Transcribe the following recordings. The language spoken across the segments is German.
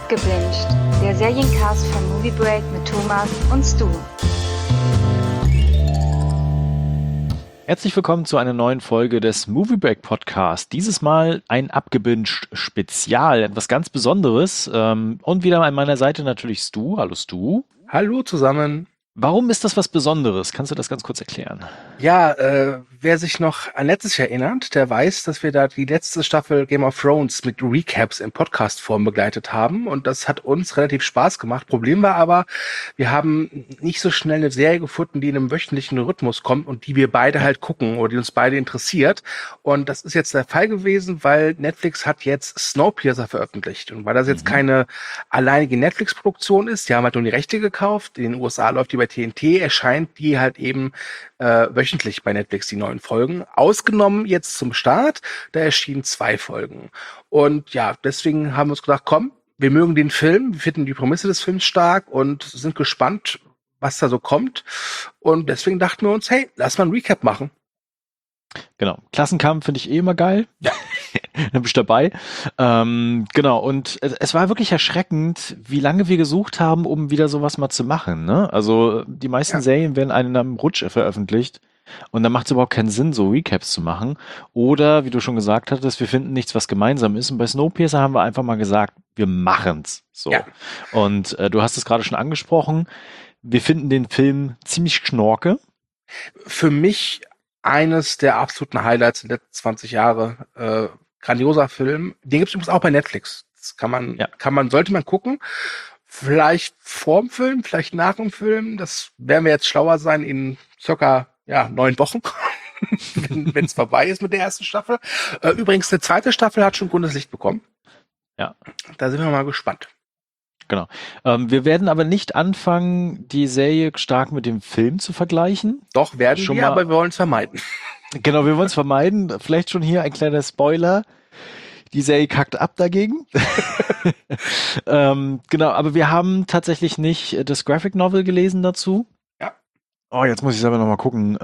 Abgebinged, der Seriencast von Movie Break mit Thomas und Stu. Herzlich willkommen zu einer neuen Folge des Movie Break Podcast. Dieses Mal ein Abgebinged Spezial, etwas ganz Besonderes. Und wieder an meiner Seite natürlich Stu. Hallo Stu. Hallo zusammen. Warum ist das was Besonderes? Kannst du das ganz kurz erklären? Ja, wer sich noch an letztes Jahr erinnert, der weiß, dass wir da die letzte Staffel Game of Thrones mit Recaps in Podcast-Form begleitet haben und das hat uns relativ Spaß gemacht. Problem war aber, wir haben nicht so schnell eine Serie gefunden, die in einem wöchentlichen Rhythmus kommt und die wir beide halt gucken oder die uns beide interessiert. Und das ist jetzt der Fall gewesen, weil Netflix hat jetzt Snowpiercer veröffentlicht und weil das jetzt keine alleinige Netflix-Produktion ist, die haben halt nur die Rechte gekauft, in den USA läuft die bei TNT, erscheint die halt eben wöchentlich bei Netflix, die neuen Folgen. Ausgenommen jetzt zum Start, da erschienen 2 Folgen. Und ja, deswegen haben wir uns gedacht, komm, wir mögen den Film, wir finden die Prämisse des Films stark und sind gespannt, was da so kommt. Und deswegen dachten wir uns, hey, lass mal ein Recap machen. Genau. Klassenkampf finde ich immer geil. Ja. Da bist du dabei. Genau. Und es war wirklich erschreckend, wie lange wir gesucht haben, um wieder sowas mal zu machen. Ne? Also die meisten Serien werden in einem Rutsch veröffentlicht. Und dann macht es überhaupt keinen Sinn, so Recaps zu machen. Oder, wie du schon gesagt hattest, wir finden nichts, was gemeinsam ist. Und bei Snowpiercer haben wir einfach mal gesagt, wir machen's. So. Ja. Und du hast es gerade schon angesprochen. Wir finden den Film ziemlich schnorke. Für mich eines der absoluten Highlights der letzten 20 Jahre. Grandioser Film. Den gibt es übrigens auch bei Netflix. Das sollte man gucken. Vielleicht vorm Film, vielleicht nach dem Film. Das werden wir jetzt schlauer sein in circa 9 Wochen, wenn es vorbei ist mit der ersten Staffel. Übrigens, eine zweite Staffel hat schon grünes Licht bekommen. Ja. Da sind wir mal gespannt. Genau. Wir werden aber nicht anfangen, die Serie stark mit dem Film zu vergleichen. Doch, werden wir, aber wir wollen es vermeiden. Genau, wir wollen es vermeiden. Vielleicht schon hier ein kleiner Spoiler. Die Serie kackt ab dagegen. Genau, aber wir haben tatsächlich nicht das Graphic Novel gelesen dazu. Ja. Oh, jetzt muss ich selber nochmal gucken,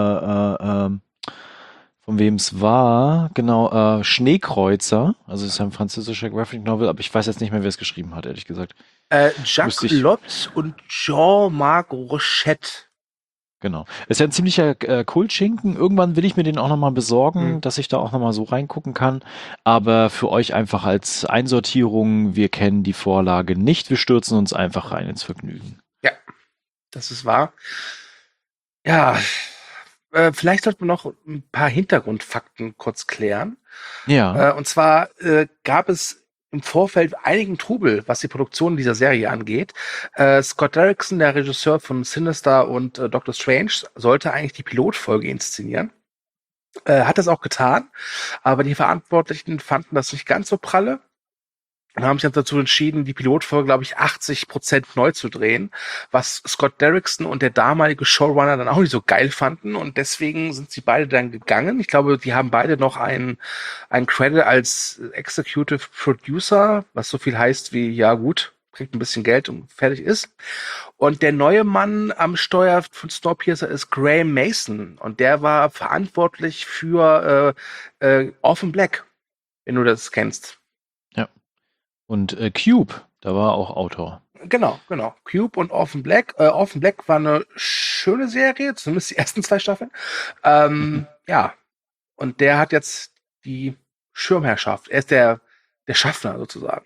von wem es war. Genau, Schneekreuzer. Also es ist ein französischer Graphic Novel, aber ich weiß jetzt nicht mehr, wer es geschrieben hat, ehrlich gesagt. Jacques Lotte und Jean-Marc Rochette. Genau. Ist ja ein ziemlicher Kultschinken. Irgendwann will ich mir den auch nochmal besorgen, dass ich da auch nochmal so reingucken kann. Aber für euch einfach als Einsortierung, wir kennen die Vorlage nicht. Wir stürzen uns einfach rein ins Vergnügen. Ja, das ist wahr. Ja, vielleicht sollten wir noch ein paar Hintergrundfakten kurz klären. Ja. Und zwar gab es im Vorfeld einigen Trubel, was die Produktion dieser Serie angeht. Scott Derrickson, der Regisseur von Sinister und Doctor Strange, sollte eigentlich die Pilotfolge inszenieren. Hat das auch getan, aber die Verantwortlichen fanden das nicht ganz so pralle und haben sich dann dazu entschieden, die Pilotfolge, glaube ich, 80% neu zu drehen, was Scott Derrickson und der damalige Showrunner dann auch nicht so geil fanden und deswegen sind sie beide dann gegangen. Ich glaube, die haben beide noch einen Credit als Executive Producer, was so viel heißt wie, ja gut, kriegt ein bisschen Geld und fertig ist. Und der neue Mann am Steuer von Snowpiercer ist Graham Mason und der war verantwortlich für Orphan Black, wenn du das kennst. Und Cube, da war auch Autor. Genau. Cube und Orphan Black. Orphan Black war eine schöne Serie, zumindest die ersten 2 Staffeln. Ja, und der hat jetzt die Schirmherrschaft. Er ist der Schaffner sozusagen.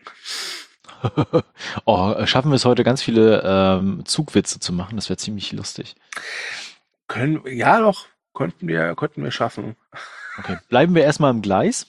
Schaffen wir es heute, ganz viele Zugwitze zu machen? Das wäre ziemlich lustig. Könnten wir schaffen. Okay, bleiben wir erstmal im Gleis.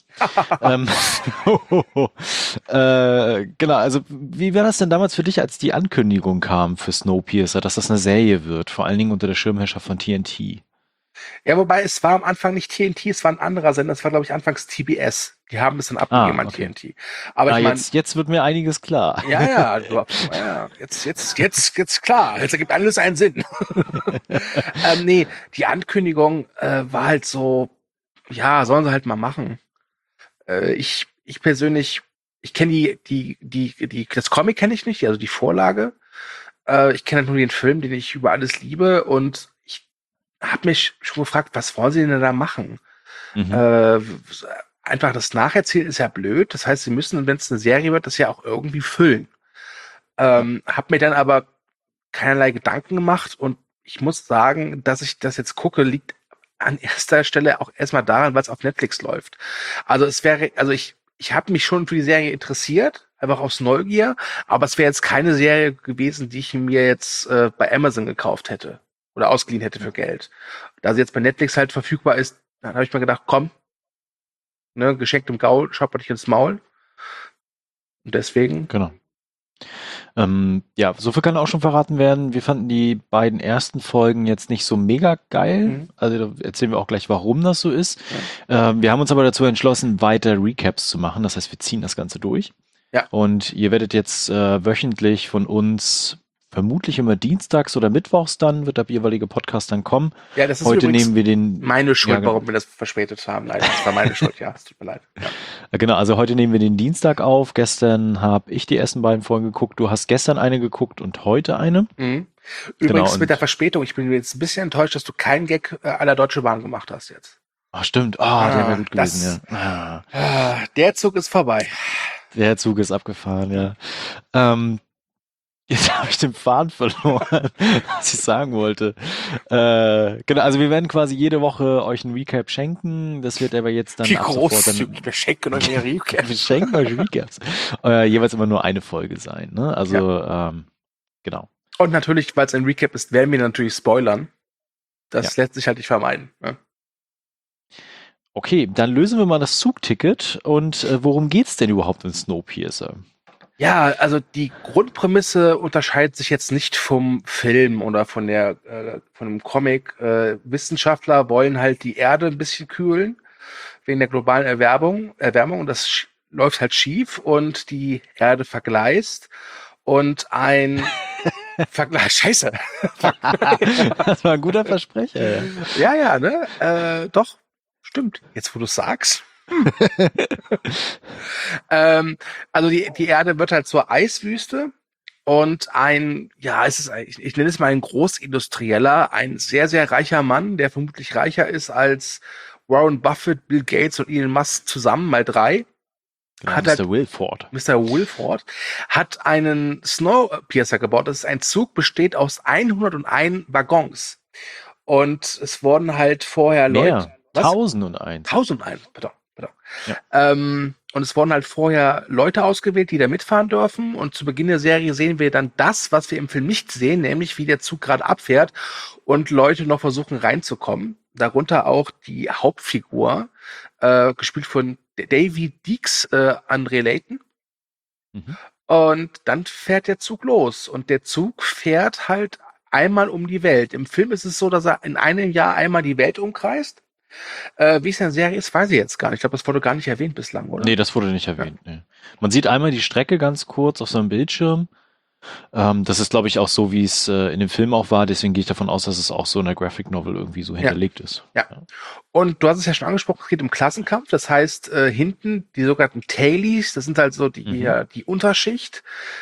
Genau, also wie war das denn damals für dich, als die Ankündigung kam für Snowpiercer, dass das eine Serie wird, vor allen Dingen unter der Schirmherrschaft von TNT? Ja, wobei es war am Anfang nicht TNT, es war ein anderer Sender, es war glaube ich anfangs TBS. Die haben es dann abgegeben an TNT. Aber ich meine, jetzt wird mir einiges klar. Ja, jetzt klar. Jetzt ergibt alles einen Sinn. Nee, die Ankündigung war halt so, ja, sollen sie halt mal machen. Ich persönlich, ich kenne das Comic kenne ich nicht, also die Vorlage. Ich kenne halt nur den Film, den ich über alles liebe und ich habe mich schon gefragt, was wollen sie denn da machen? Einfach das Nacherzählen ist ja blöd. Das heißt, sie müssen, wenn es eine Serie wird, das ja auch irgendwie füllen. Hab mir dann aber keinerlei Gedanken gemacht und ich muss sagen, dass ich das jetzt gucke, liegt an erster Stelle auch erstmal daran, weil es auf Netflix läuft. Also ich habe mich schon für die Serie interessiert, einfach aus Neugier, aber es wäre jetzt keine Serie gewesen, die ich mir jetzt bei Amazon gekauft hätte oder ausgeliehen hätte für Geld. Da sie jetzt bei Netflix halt verfügbar ist, dann habe ich mir gedacht, komm, ne, geschenkt im Gaul, schaut man dich ins Maul. Und deswegen. Genau. Ja, so viel kann auch schon verraten werden. Wir fanden die beiden ersten Folgen jetzt nicht so mega geil. Mhm. Also da erzählen wir auch gleich, warum das so ist. Wir haben uns aber dazu entschlossen, weiter Recaps zu machen. Das heißt, wir ziehen das Ganze durch. Ja. Und ihr werdet jetzt wöchentlich von uns vermutlich immer dienstags oder mittwochs dann, wird der jeweilige Podcast dann kommen. Ja, das ist Heute übrigens nehmen wir den. meine Schuld, Ja, genau. warum wir das verspätet haben. Leider, das war meine Schuld, ja, es tut mir leid. Ja. Genau, also heute nehmen wir den Dienstag auf. Gestern habe ich die ersten beiden Folgen geguckt. Du hast gestern eine geguckt und heute eine. Mhm. Übrigens Genau, mit der und- Verspätung, ich bin jetzt ein bisschen enttäuscht, dass du keinen Gag à la Deutsche Bahn gemacht hast jetzt. Ach, stimmt. Ah, der wäre gut das- gewesen, ja. Der Zug ist vorbei. Der Zug ist abgefahren, ja. Jetzt habe ich den Faden verloren, was ich sagen wollte. Genau, also wir werden quasi jede Woche euch einen Recap schenken. Das wird aber jetzt dann Wie ab sofort großzügig, wir schenken euch eine Recap. wir schenken euch Recaps. Jeweils immer nur eine Folge sein, ne? Also, genau. Und natürlich, weil es ein Recap ist, werden wir natürlich spoilern. Das lässt sich halt nicht vermeiden. Ne? Okay, dann lösen wir mal das Zugticket. Und worum geht's denn überhaupt in Snowpiercer? Ja, also die Grundprämisse unterscheidet sich jetzt nicht vom Film oder von dem Comic. Wissenschaftler wollen halt die Erde ein bisschen kühlen wegen der globalen Erwärmung. Und das läuft halt schief und die Erde vergleist und ein Scheiße. Das war ein guter Versprecher. Ja, ne? Doch, stimmt. Jetzt, wo du sagst. Also die Erde wird halt zur Eiswüste und ich nenne es mal ein Großindustrieller, ein sehr, sehr reicher Mann, der vermutlich reicher ist als Warren Buffett, Bill Gates und Elon Musk zusammen, mal 3. Genau, Hat Mr. halt- Wilford. Mr. Wilford hat einen Snowpiercer gebaut. Das ist ein Zug, besteht aus 101 Waggons. Und es wurden halt vorher Leute. Mehr. 1001. 1001, pardon. Ja. Und es wurden halt vorher Leute ausgewählt, die da mitfahren dürfen. Und zu Beginn der Serie sehen wir dann das, was wir im Film nicht sehen, nämlich wie der Zug gerade abfährt und Leute noch versuchen reinzukommen. Darunter auch die Hauptfigur, gespielt von Davy Deeks, André Layton. Mhm. Und dann fährt der Zug los. Und der Zug fährt halt einmal um die Welt. Im Film ist es so, dass er in einem Jahr einmal die Welt umkreist. Wie es in der Serie ist, weiß ich jetzt gar nicht. Ich glaube, das wurde gar nicht erwähnt bislang, oder? Nee, das wurde nicht erwähnt. Nee. Man sieht einmal die Strecke ganz kurz auf so einem Bildschirm. Das ist, glaube ich, auch so, wie es in dem Film auch war. Deswegen gehe ich davon aus, dass es auch so in der Graphic Novel irgendwie so hinterlegt ist. Ja. Und du hast es ja schon angesprochen, es geht um Klassenkampf. Das heißt, hinten die sogenannten Tailies, das sind halt so die Unterschicht,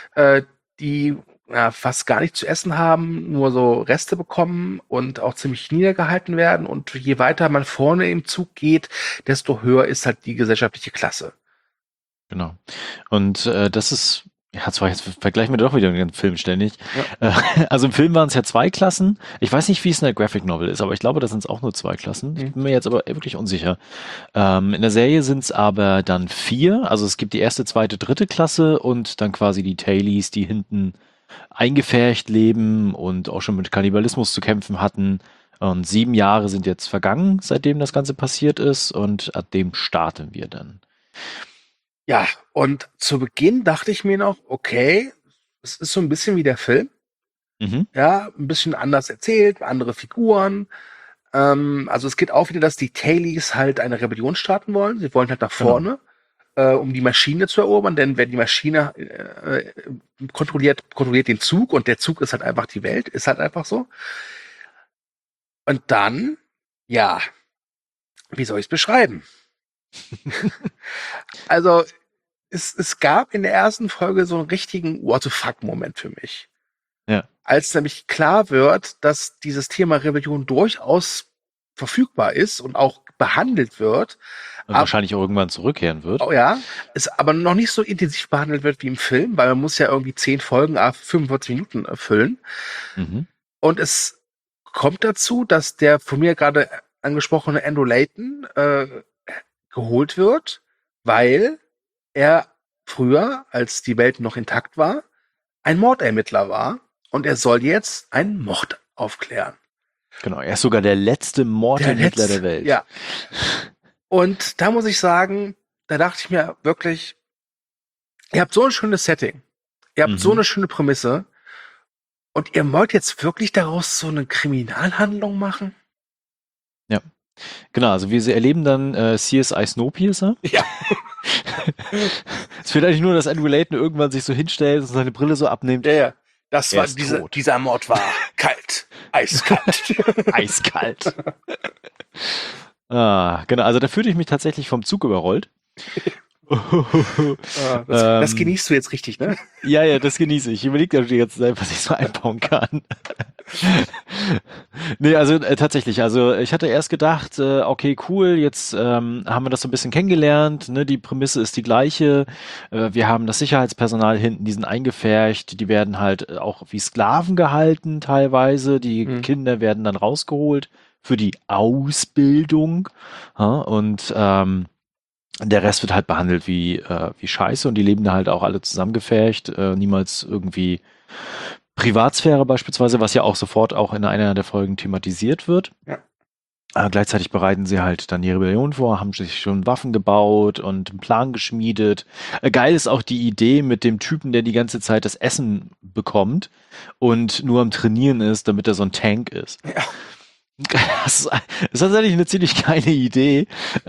die fast gar nicht zu essen haben, nur so Reste bekommen und auch ziemlich niedergehalten werden. Und je weiter man vorne im Zug geht, desto höher ist halt die gesellschaftliche Klasse. Genau. Und das ist, ja, zwar jetzt vergleichen wir doch wieder den Film ständig. Ja. Also im Film waren es ja 2 Klassen. Ich weiß nicht, wie es in der Graphic Novel ist, aber ich glaube, das sind es auch nur 2 Klassen. Ich bin mir jetzt aber wirklich unsicher. In der Serie sind es aber dann 4. Also es gibt die 1., 2., 3. Klasse und dann quasi die Tailies, die hinten eingefärcht leben und auch schon mit Kannibalismus zu kämpfen hatten. Und 7 Jahre sind jetzt vergangen, seitdem das Ganze passiert ist, und ab dem starten wir dann. Ja, und zu Beginn dachte ich mir noch, okay, es ist so ein bisschen wie der Film. Mhm. Ja, ein bisschen anders erzählt, andere Figuren. Also es geht auch wieder, dass die Tailies halt eine Rebellion starten wollen. Sie wollen halt nach vorne, um die Maschine zu erobern, denn wenn die Maschine kontrolliert den Zug und der Zug ist halt einfach die Welt, ist halt einfach so. Und dann, ja, wie soll ich es beschreiben? Also es gab in der ersten Folge so einen richtigen What the fuck-Moment für mich. Ja. Als nämlich klar wird, dass dieses Thema Rebellion durchaus verfügbar ist und auch behandelt wird. Und wahrscheinlich auch irgendwann zurückkehren wird. Oh ja, es aber noch nicht so intensiv behandelt wird wie im Film, weil man muss ja irgendwie 10 Folgen, 45 Minuten erfüllen. Mhm. Und es kommt dazu, dass der von mir gerade angesprochene Andrew Layton geholt wird, weil er früher, als die Welt noch intakt war, ein Mordermittler war und er soll jetzt einen Mord aufklären. Genau, er ist sogar der letzte Mordermittler der Welt. Ja. Und da muss ich sagen, da dachte ich mir wirklich, ihr habt so ein schönes Setting, ihr habt so eine schöne Prämisse und ihr wollt jetzt wirklich daraus so eine Kriminalhandlung machen? Ja, genau, also wir erleben dann CSI Snowpiercer. Ja. Es fehlt eigentlich nur, dass Andrew Layton irgendwann sich so hinstellt und seine Brille so abnimmt. Ja. Das Er war ist tot. dieser Mord war kalt, eiskalt. Eiskalt. Genau, also da fühlte ich mich tatsächlich vom Zug überrollt. Das genießt du jetzt richtig, ne? Ja, das genieße ich. Ich überlege ja die ganze Zeit, was ich so einbauen kann. Nee, also tatsächlich, also ich hatte erst gedacht, okay, cool, jetzt haben wir das so ein bisschen kennengelernt, ne? Die Prämisse ist die gleiche. Wir haben das Sicherheitspersonal hinten, die sind eingepfercht, die werden halt auch wie Sklaven gehalten teilweise, die Kinder werden dann rausgeholt für die Ausbildung, ja? Und der Rest wird halt behandelt wie Scheiße und die leben da halt auch alle zusammengepfercht, niemals irgendwie Privatsphäre beispielsweise, was ja auch sofort auch in einer der Folgen thematisiert wird. Ja. Gleichzeitig bereiten sie halt dann die Rebellion vor, haben sich schon Waffen gebaut und einen Plan geschmiedet. Geil ist auch die Idee mit dem Typen, der die ganze Zeit das Essen bekommt und nur am Trainieren ist, damit er so ein Tank ist. Ja. Das ist tatsächlich eine ziemlich geile Idee.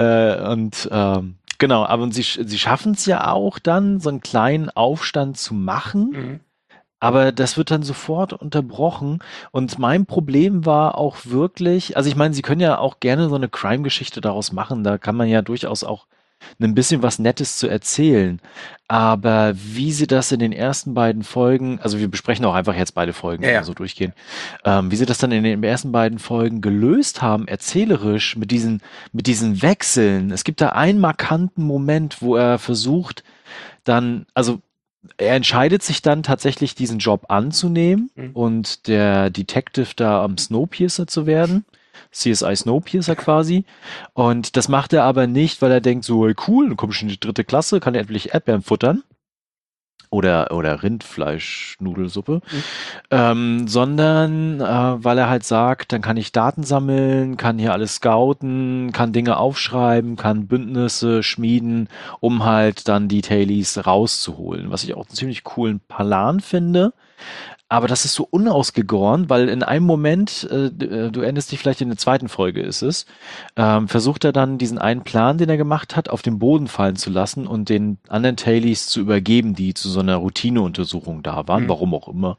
Genau, aber sie schaffen es ja auch dann, so einen kleinen Aufstand zu machen. Aber das wird dann sofort unterbrochen. Und mein Problem war auch wirklich, also ich meine, sie können ja auch gerne so eine Crime-Geschichte daraus machen. Da kann man ja durchaus auch ein bisschen was Nettes zu erzählen. Aber wie sie das in den ersten beiden Folgen, also wir besprechen auch einfach jetzt beide Folgen, so durchgehen, wie sie das dann in den ersten beiden Folgen gelöst haben, erzählerisch, mit diesen Wechseln. Es gibt da einen markanten Moment, wo er versucht, dann, also er entscheidet sich dann tatsächlich, diesen Job anzunehmen und der Detective da am Snowpiercer zu werden. CSI Snowpiercer quasi. Und das macht er aber nicht, weil er denkt so, hey, cool, dann komme ich in die 3. Klasse, kann endlich Erdbeeren futtern. Oder Rindfleischnudelsuppe. Sondern weil er halt sagt, dann kann ich Daten sammeln, kann hier alles scouten, kann Dinge aufschreiben, kann Bündnisse schmieden, um halt dann die Tailies rauszuholen. Was ich auch einen ziemlich coolen Plan finde. Aber das ist so unausgegoren, weil in einem Moment, du erinnerst dich vielleicht in der 2. Folge ist es, versucht er dann diesen einen Plan, den er gemacht hat, auf den Boden fallen zu lassen und den anderen Tailies zu übergeben, die zu so einer Routineuntersuchung da waren, warum auch immer.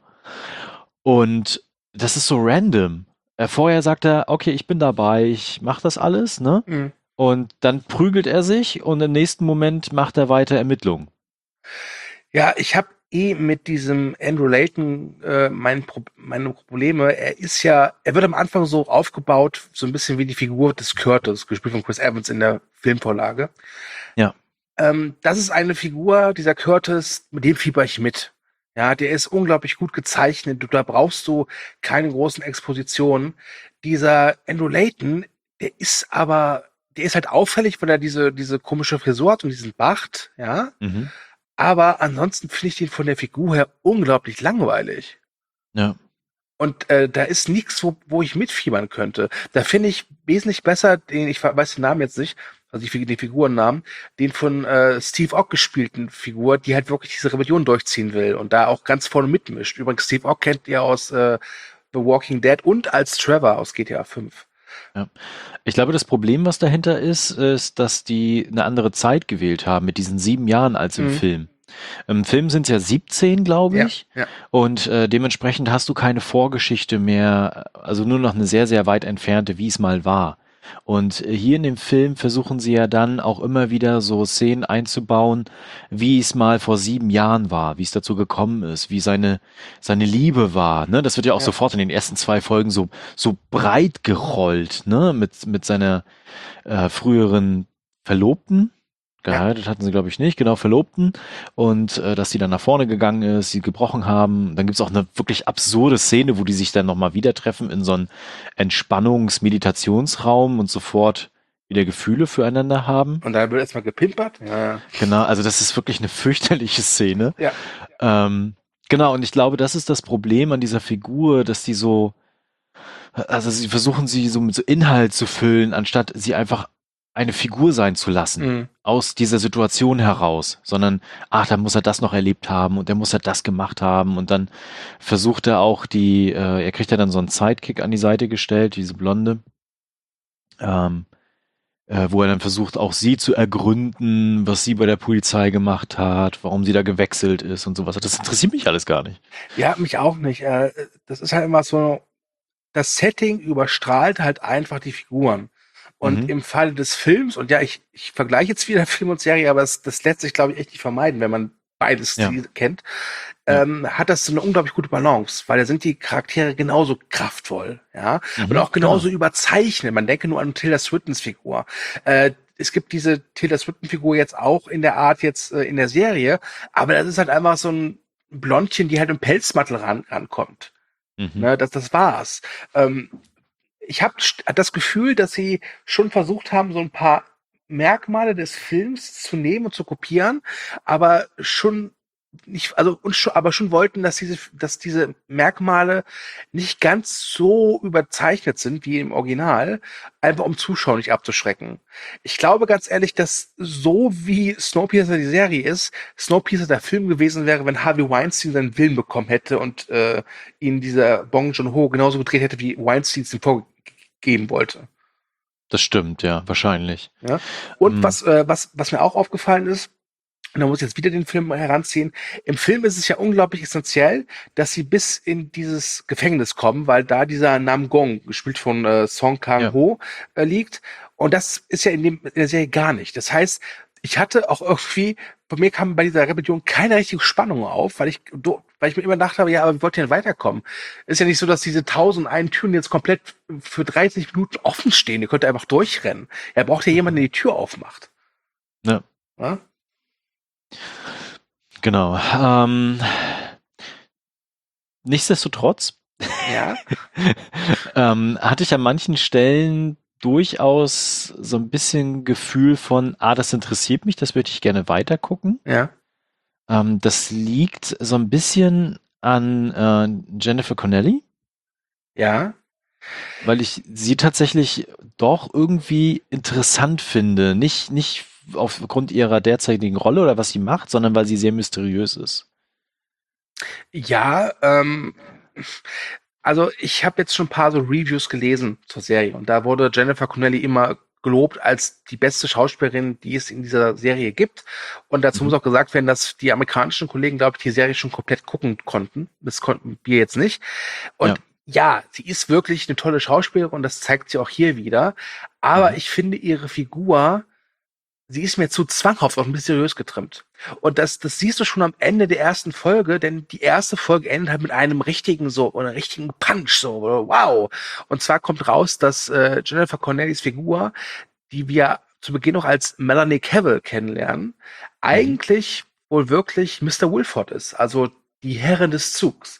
Und das ist so random. Vorher sagt er, okay, ich bin dabei, ich mach das alles, ne? Und dann prügelt er sich und im nächsten Moment macht er weiter Ermittlungen. Ja, ich habe mit diesem Andrew Layton meine Probleme. Er wird am Anfang so aufgebaut, so ein bisschen wie die Figur des Curtis, gespielt von Chris Evans in der Filmvorlage. Ja. Das ist eine Figur, dieser Curtis, mit dem fieber ich mit. Ja, der ist unglaublich gut gezeichnet. Da brauchst du keine großen Expositionen. Dieser Andrew Layton, der ist halt auffällig, weil er diese komische Frisur hat und diesen Bart, ja. Aber ansonsten finde ich den von der Figur her unglaublich langweilig. Ja. Und da ist nichts, wo ich mitfiebern könnte. Da finde ich wesentlich besser ich weiß den Namen jetzt nicht, also die Figurennamen, den von Steve Ogg gespielten Figur, die halt wirklich diese Rebellion durchziehen will und da auch ganz vorne mitmischt. Übrigens, Steve Ogg kennt ihr aus The Walking Dead und als Trevor aus GTA 5. Ja. Ich glaube, das Problem, was dahinter ist, dass die eine andere Zeit gewählt haben mit diesen 7 Jahren als im Film. Im Film sind es ja 17, glaube ich. Ja. Und dementsprechend hast du keine Vorgeschichte mehr, also nur noch eine sehr, sehr weit entfernte, wie es mal war. Und hier in dem Film versuchen sie ja dann auch immer wieder so Szenen einzubauen, wie es mal vor 7 Jahren war, wie es dazu gekommen ist, wie seine Liebe war. Ne? Das wird ja auch Ja. sofort in den ersten 2 Folgen so breit gerollt, ne? Mit seiner früheren Verlobten. Geheiratet hatten sie, glaube ich, nicht, genau, Verlobten. Und dass sie dann nach vorne gegangen ist, sie gebrochen haben. Dann gibt's auch eine wirklich absurde Szene, wo die sich dann nochmal wieder treffen in so einem Entspannungs-Meditationsraum und sofort wieder Gefühle füreinander haben. Und da wird erstmal gepimpert. Ja. Genau, also das ist wirklich eine fürchterliche Szene. Ja. Genau, und ich glaube, das ist das Problem an dieser Figur, dass die so, also sie versuchen sie so mit so Inhalt zu füllen, anstatt sie einfach eine Figur sein zu lassen, Mhm. aus dieser Situation heraus, sondern, ach, da muss er das noch erlebt haben und der muss er das gemacht haben und dann versucht er auch er kriegt ja dann so einen Sidekick an die Seite gestellt, diese Blonde, wo er dann versucht, auch sie zu ergründen, was sie bei der Polizei gemacht hat, warum sie da gewechselt ist und sowas. Das interessiert mich alles gar nicht. Ja, mich auch nicht. Das ist halt immer so, das Setting überstrahlt halt einfach die Figuren. Und im Falle des Films, und ja, ich vergleiche jetzt wieder Film und Serie, aber das lässt sich, glaube ich, echt nicht vermeiden, wenn man beides kennt, hat das so eine unglaublich gute Balance, weil da sind die Charaktere genauso kraftvoll, ja, und auch genauso überzeichnet. Man denke nur an Tilda Swintons Figur. Es gibt diese Tilda Swinton-Figur jetzt auch in der Art jetzt in der Serie, aber das ist halt einfach so ein Blondchen, die halt im Pelzmantel rankommt. Ne, das war's. Ich habe das Gefühl, dass sie schon versucht haben, so ein paar Merkmale des Films zu nehmen und zu kopieren, aber schon nicht, aber schon wollten, dass diese Merkmale nicht ganz so überzeichnet sind wie im Original, einfach um Zuschauer nicht abzuschrecken. Ich glaube ganz ehrlich, dass so wie Snowpiercer die Serie ist, Snowpiercer der Film gewesen wäre, wenn Harvey Weinstein seinen Willen bekommen hätte und ihn dieser Bong Joon-ho genauso gedreht hätte, wie Weinstein es ihm vorgeben wollte. Das stimmt, ja, wahrscheinlich. Ja. Und was mir auch aufgefallen ist, und da muss ich jetzt wieder den Film heranziehen. Im Film ist es ja unglaublich essentiell, dass sie bis in dieses Gefängnis kommen, weil da dieser Nam Gong, gespielt von Song Kang-ho, liegt. Und das ist ja in der Serie gar nicht. Das heißt, ich hatte auch irgendwie, bei mir kam bei dieser Rebellion keine richtige Spannung auf, weil ich mir immer gedacht habe, ja, aber wie wollt ihr denn weiterkommen? Ist ja nicht so, dass diese 1001 Türen jetzt komplett für 30 Minuten offen stehen. Ihr könnt einfach durchrennen. Er braucht ja jemanden, der die Tür aufmacht. Ja. Ja? Genau. Nichtsdestotrotz Ja. hatte ich an manchen Stellen durchaus so ein bisschen Gefühl von, das interessiert mich, das würde ich gerne weiter gucken. Ja. Das liegt so ein bisschen an Jennifer Connelly. Ja. Weil ich sie tatsächlich doch irgendwie interessant finde. Nicht aufgrund ihrer derzeitigen Rolle oder was sie macht, sondern weil sie sehr mysteriös ist. Ja, also ich habe jetzt schon ein paar so Reviews gelesen zur Serie und da wurde Jennifer Connelly immer gelobt als die beste Schauspielerin, die es in dieser Serie gibt. Und dazu muss auch gesagt werden, dass die amerikanischen Kollegen, glaube ich, die Serie schon komplett gucken konnten. Das konnten wir jetzt nicht. Und ja, sie ist wirklich eine tolle Schauspielerin und das zeigt sie auch hier wieder. Aber ich finde ihre Figur, sie ist mir zu zwanghaft auf mysteriös getrimmt. Und das siehst du schon am Ende der ersten Folge, denn die erste Folge endet halt mit einem richtigen Punch, so, wow. Und zwar kommt raus, dass Jennifer Connellys Figur, die wir zu Beginn noch als Melanie Cavill kennenlernen, eigentlich wohl wirklich Mr. Wilford ist, also die Herrin des Zugs.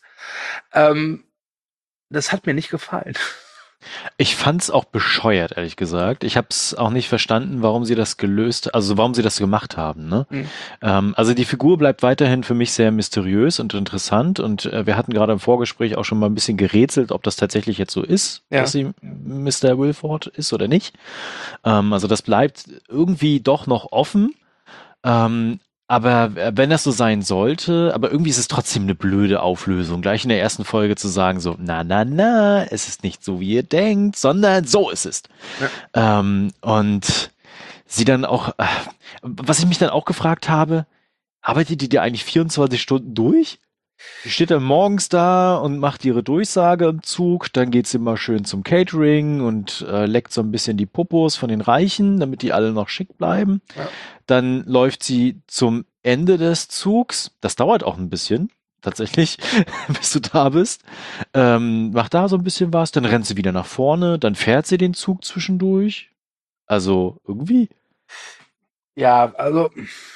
Das hat mir nicht gefallen. Ich fand's auch bescheuert, ehrlich gesagt. Ich habe es auch nicht verstanden, warum sie das warum sie das gemacht haben. Ne? Also die Figur bleibt weiterhin für mich sehr mysteriös und interessant und wir hatten gerade im Vorgespräch auch schon mal ein bisschen gerätselt, ob das tatsächlich jetzt so ist, dass sie Mr. Wilford ist oder nicht. Also das bleibt irgendwie doch noch offen. Aber wenn das so sein sollte, aber irgendwie ist es trotzdem eine blöde Auflösung, gleich in der ersten Folge zu sagen so, es ist nicht so, wie ihr denkt, sondern so ist es. Ja. Und sie dann auch, was ich mich dann auch gefragt habe, arbeitet die eigentlich 24 Stunden durch? Die steht dann morgens da und macht ihre Durchsage im Zug, dann geht sie mal schön zum Catering und leckt so ein bisschen die Popos von den Reichen, damit die alle noch schick bleiben. Ja. Dann läuft sie zum Ende des Zugs. Das dauert auch ein bisschen, tatsächlich, bis du da bist. Macht da so ein bisschen was, dann rennt sie wieder nach vorne, dann fährt sie den Zug zwischendurch. Also irgendwie. Ja, also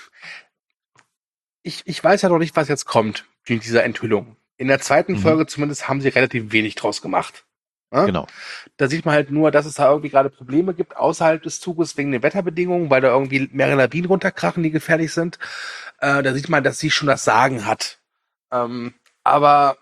ich weiß ja noch nicht, was jetzt kommt in dieser Enthüllung. In der zweiten Folge zumindest haben sie relativ wenig draus gemacht. Ja? Genau. Da sieht man halt nur, dass es da irgendwie gerade Probleme gibt außerhalb des Zuges wegen den Wetterbedingungen, weil da irgendwie mehrere Lawinen runterkrachen, die gefährlich sind. Da sieht man, dass sie schon das Sagen hat. Aber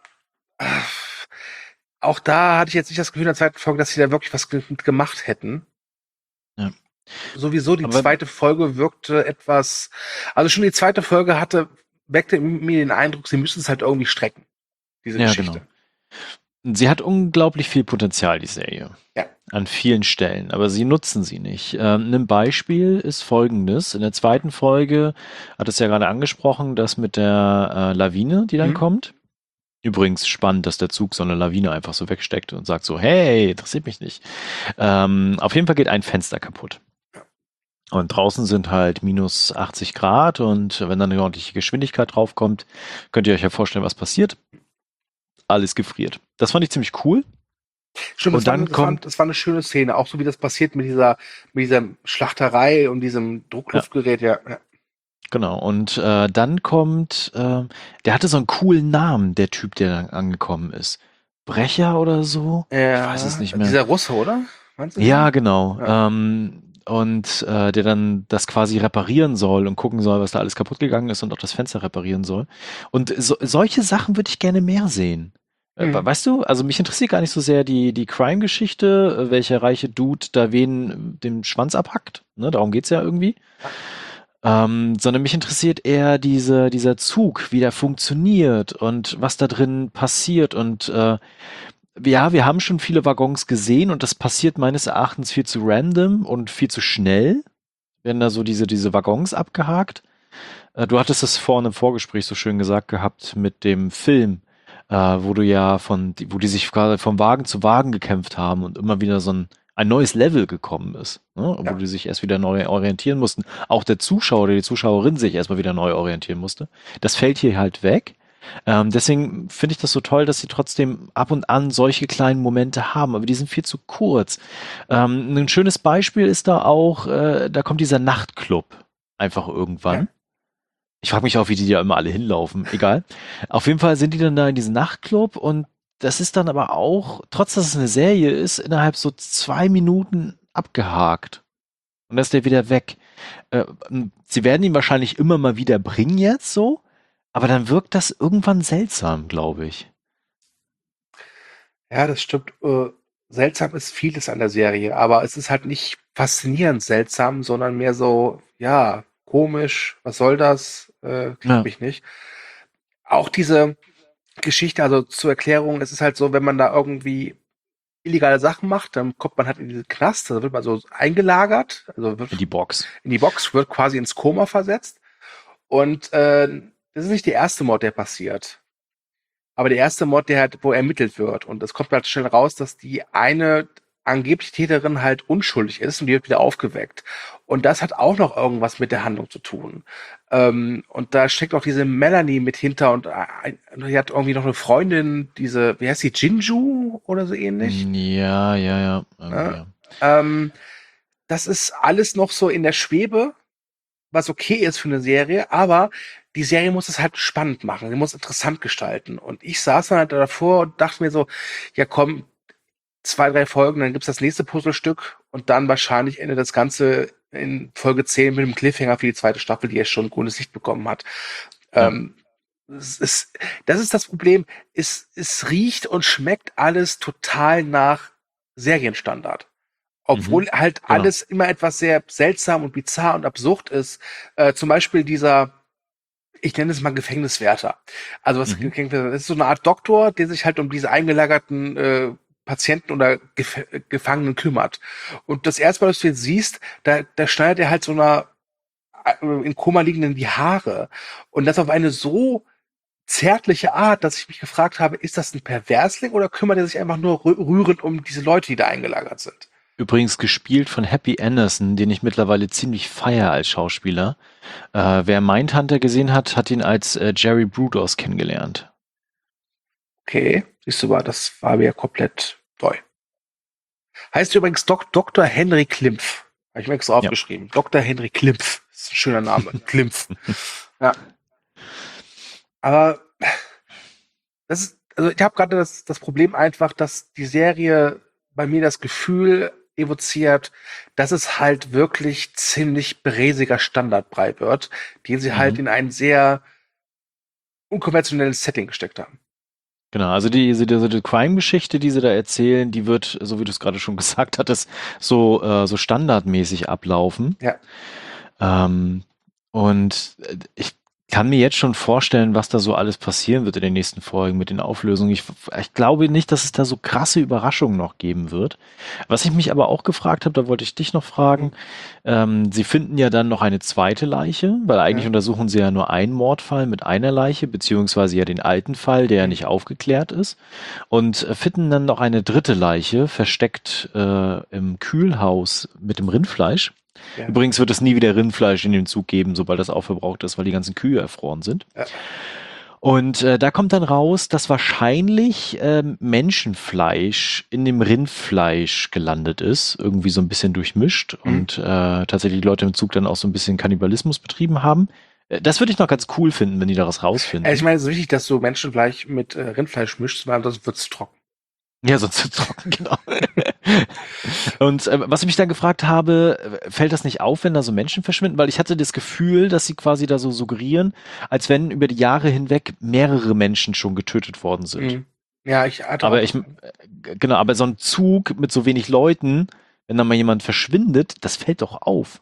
auch da hatte ich jetzt nicht das Gefühl in der zweiten Folge, dass sie da wirklich was gemacht hätten. Ja. Sowieso die Aber zweite Folge wirkte etwas, also schon die zweite Folge weckte mir den Eindruck, sie müssen es halt irgendwie strecken, diese ja, Geschichte. genau. Sie hat unglaublich viel Potenzial, die Serie. Ja. An vielen Stellen, aber sie nutzen sie nicht. Ein Beispiel ist folgendes. In der zweiten Folge hat es ja gerade angesprochen, das mit der Lawine, die dann kommt. Übrigens spannend, dass der Zug so eine Lawine einfach so wegsteckt und sagt so, hey, interessiert mich nicht. Auf jeden Fall geht ein Fenster kaputt. Und draußen sind halt minus 80 Grad und wenn dann eine ordentliche Geschwindigkeit draufkommt, könnt ihr euch ja vorstellen, was passiert. Alles gefriert. Das fand ich ziemlich cool. Stimmt, Und dann das war eine schöne Szene, auch so wie das passiert mit dieser Schlachterei und diesem Druckluftgerät, ja. Genau, und dann kommt, der hatte so einen coolen Namen, der Typ, der dann angekommen ist. Brecher oder so? Ich weiß es nicht mehr. Dieser Russe, oder? Meinst du Ja, den? genau. Ja. Und der dann das quasi reparieren soll und gucken soll, was da alles kaputt gegangen ist und auch das Fenster reparieren soll. Und solche Sachen würde ich gerne mehr sehen. Weißt du, also mich interessiert gar nicht so sehr die Crime-Geschichte, welcher reiche Dude da wen den Schwanz abhackt. Ne, darum geht's ja irgendwie. Sondern mich interessiert eher dieser Zug, wie der funktioniert und was da drin passiert. Und ja, wir haben schon viele Waggons gesehen und das passiert meines Erachtens viel zu random und viel zu schnell. Werden da so diese Waggons abgehakt. Du hattest es vorhin im Vorgespräch so schön gesagt gehabt mit dem Film, wo wo die sich gerade vom Wagen zu Wagen gekämpft haben und immer wieder so ein neues Level gekommen ist, ne? Wo die sich erst wieder neu orientieren mussten. Auch der Zuschauer oder die Zuschauerin sich erstmal wieder neu orientieren musste. Das fällt hier halt weg. Deswegen finde ich das so toll, dass sie trotzdem ab und an solche kleinen Momente haben, aber die sind viel zu kurz. Ein schönes Beispiel ist da auch, da kommt dieser Nachtclub einfach irgendwann. Ja. Ich frage mich auch, wie die da immer alle hinlaufen. Egal. Auf jeden Fall sind die dann da in diesem Nachtclub und das ist dann aber auch, trotz dass es eine Serie ist, innerhalb so 2 Minuten abgehakt. Und dann ist der wieder weg. Sie werden ihn wahrscheinlich immer mal wieder bringen jetzt so, aber dann wirkt das irgendwann seltsam, glaube ich. Ja, das stimmt. Seltsam ist vieles an der Serie, aber es ist halt nicht faszinierend seltsam, sondern mehr so, ja, komisch, was soll das? Kriegt mich nicht. Auch diese Geschichte, also zur Erklärung, es ist halt so, wenn man da irgendwie illegale Sachen macht, dann kommt man halt in diesen Knast, da wird man so eingelagert, also wird In die Box. in die Box, wird quasi ins Koma versetzt. Und das ist nicht der erste Mord, der passiert. Aber der erste Mord, der halt, wo ermittelt wird. Und es kommt halt schnell raus, dass die eine angebliche Täterin halt unschuldig ist und die wird wieder aufgeweckt. Und das hat auch noch irgendwas mit der Handlung zu tun. Und da steckt auch diese Melanie mit hinter und die hat irgendwie noch eine Freundin, wie heißt die, Jinju oder so ähnlich? Ja. Ja. Ja. Das ist alles noch so in der Schwebe, was okay ist für eine Serie, aber die Serie muss es halt spannend machen, sie muss interessant gestalten. Und ich saß dann halt davor und dachte mir so, ja komm, 2, 3 Folgen, dann gibt's das nächste Puzzlestück und dann wahrscheinlich endet das Ganze in Folge 10 mit dem Cliffhanger für die zweite Staffel, die ja schon grünes Licht bekommen hat. Ja. Das ist das Problem. Es riecht und schmeckt alles total nach Serienstandard. Obwohl halt genau. alles immer etwas sehr seltsam und bizarr und absurd ist. Zum Beispiel ich nenne es mal Gefängniswärter. Also das ist so eine Art Doktor, der sich halt um diese eingelagerten Patienten oder Gefangenen kümmert. Und das erste Mal, was du jetzt siehst, da schneidet er halt so einer in Koma liegenden die Haare. Und das auf eine so zärtliche Art, dass ich mich gefragt habe, ist das ein Perversling oder kümmert er sich einfach nur rührend um diese Leute, die da eingelagert sind? Übrigens gespielt von Happy Anderson, den ich mittlerweile ziemlich feier als Schauspieler. Wer Mindhunter gesehen hat, hat ihn als Jerry Brudos kennengelernt. Okay, siehst du mal, das war mir komplett neu. Heißt übrigens Dr. Henry Klimpf. Habe ich mir extra aufgeschrieben. Dr. Henry Klimpf. Das ist ein schöner Name. Klimpf. Ja. Aber also ich habe gerade das Problem einfach, dass die Serie bei mir das Gefühl evoziert, dass es halt wirklich ziemlich bräsiger Standardbrei wird, den sie halt in ein sehr unkonventionelles Setting gesteckt haben. Genau, also diese Crime-Geschichte, die sie da erzählen, die wird, so wie du es gerade schon gesagt hattest, so standardmäßig ablaufen. Ja. Und ich kann mir jetzt schon vorstellen, was da so alles passieren wird in den nächsten Folgen mit den Auflösungen. Ich glaube nicht, dass es da so krasse Überraschungen noch geben wird. Was ich mich aber auch gefragt habe, da wollte ich dich noch fragen, sie finden ja dann noch eine zweite Leiche, weil eigentlich untersuchen sie ja nur einen Mordfall mit einer Leiche, beziehungsweise ja den alten Fall, der ja nicht aufgeklärt ist, und finden dann noch eine dritte Leiche, versteckt im Kühlhaus mit dem Rindfleisch. Ja. Übrigens wird es nie wieder Rindfleisch in den Zug geben, sobald das aufgebraucht ist, weil die ganzen Kühe erfroren sind. Ja. Und da kommt dann raus, dass wahrscheinlich Menschenfleisch in dem Rindfleisch gelandet ist, irgendwie so ein bisschen durchmischt und tatsächlich die Leute im Zug dann auch so ein bisschen Kannibalismus betrieben haben. Das würde ich noch ganz cool finden, wenn die daraus rausfinden. Ich meine, es ist wichtig, dass du Menschenfleisch mit Rindfleisch mischst, weil sonst wird es trocken. Ja, sonst wird's trocken, genau. Und was ich mich dann gefragt habe, fällt das nicht auf, wenn da so Menschen verschwinden? Weil ich hatte das Gefühl, dass sie quasi da so suggerieren, als wenn über die Jahre hinweg mehrere Menschen schon getötet worden sind. Ja, ich hatte aber genau, aber so ein Zug mit so wenig Leuten, wenn da mal jemand verschwindet, das fällt doch auf.